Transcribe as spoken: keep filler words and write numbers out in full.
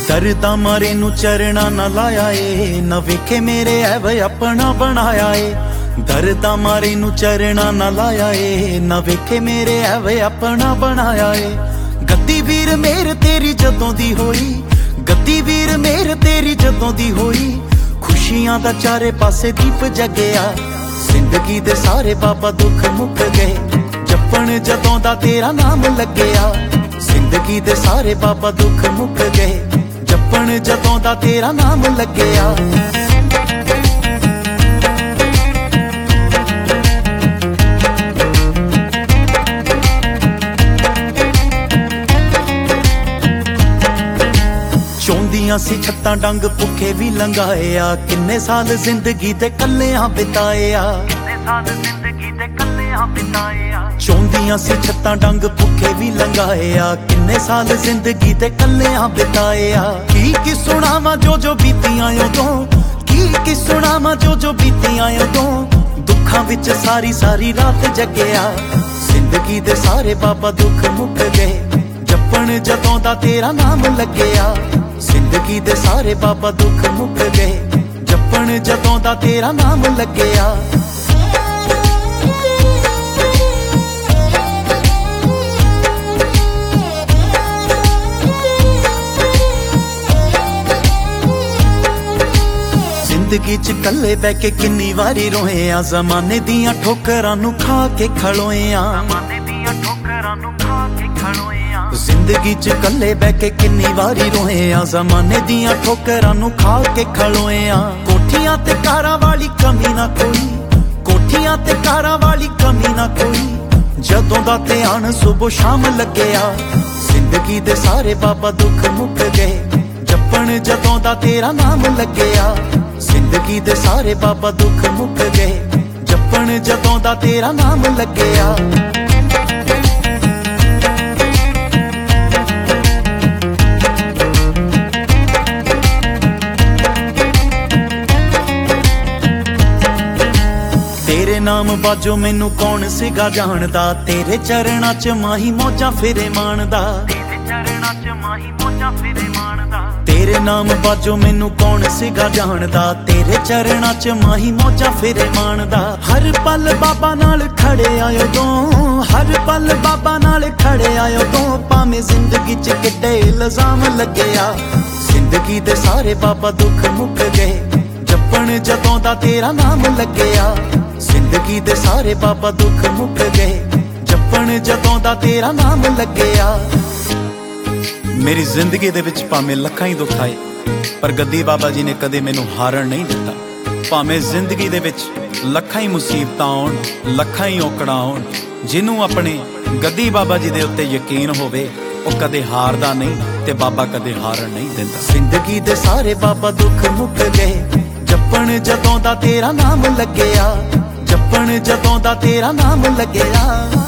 दर्दां मारे नू चरना ना लाया ए, ना वेखे मेरे ऐ अपना बनाया ए। दर्दां मारे नू चरना ना लाया ए, ना वेखे मेरे ऐ अपना बनाया ए। गद्दी वीर मेर तेरी जदों दी होई, गद्दी वीर मेर तेरी जदों दी होई, खुशियां दा चारे पासे दीप जगया। जिंदगी दे सारे बाबा दुख मुक गए, जपन जदों दा तेरा नाम लग्या। जिंदगी दे सारे बाबा दुख मुक गए, जपन जदों दा तेरा नाम लग्या। चौंदियां सी छत्तां डंग भुखे भी लंघाए आ, किन्ने साल जिंदगी दे कल्लेआं बिताए आ। चौंदियां सी छत्तां डंग भुखे भी लंघाए आ, किन्ने साल जिंदगी दे कल्लेआं बिताए आ। की की सुणावां जो जो बीतियां उदों, की की सुणावां जो जो बीतियां उदों, दुखां विच सारी सारी रात जगया। जिंदगी दे सारे बाबा दुख मुक गए, जपन जदों दा तेरा नाम लग्या। जिंदगी दे सारे बाबा दुख मुक गए, जपन जदों दा तेरा नाम लग्या। जिंदगी च कल्ले बह के किन्नी वारी रोए आ, जमाने दियां ठोकरां नू खा के खलोए आ। जिंदगी च कल्ले बह के किन्नी वारी रोए आ, जमाने दियां ठोकरां नू खा के खलोए आ। कोठियां ते कारां वाली कमी ना कोई, कोठियां ते कारां वाली कमी ना कोई, जदों दा ध्यान सुबह शाम लग्या। जिंदगी दे सारे बाबा दुख मुक गए, जपन जदों दा तेरा नाम लग्या। जिंदगी दे सारे बाबा दुख मुक गए, जपन जदों दा तेरा नाम लग्या। तेरे नाम बाजो मैनू कौन सिगा जानदा, तेरे चरणां च माही मौजां फिरे माणदा। तेरे नाम बाजो मैनू कौन सिगा जानदा, तेरे चरणां च माही मौजां फिरे माणदा। हर पल बाबा नाल खड़े आयो दो, हर पल बाबा नाल खड़े आयो दो, भावें जिंदगी च किड्डे इल्जाम लग्या। जिंदगी दे सारे बाबा दुख मुक गए, जपन जदों दा तेरा नाम लग्या। जिंदगी दे सारे बाबा दुख मुक गए, जपन जदों दा तेरा नाम लग्या। मेरी जिंदगी दे विच भावें लखां ही दुख आए, पर गद्दी बाबा जी ने कदे मैनू हारण नहीं दिता। भावें जिंदगी दे विच लखां ही मुसीबतां आउण, लखां ही औकड़ां आउण, जिन्हों अपने गद्दी बाबा जी दे उत्ते यकीन होवे ओ कदे हारदा नहीं, ते बाबा कदे हारण नहीं दिंदा। जिंदगी दे सारे बाबा दुख मुक गए, जपन जदों दा तेरा नाम लग्या। जपन जदों दा तेरा नाम लग्या।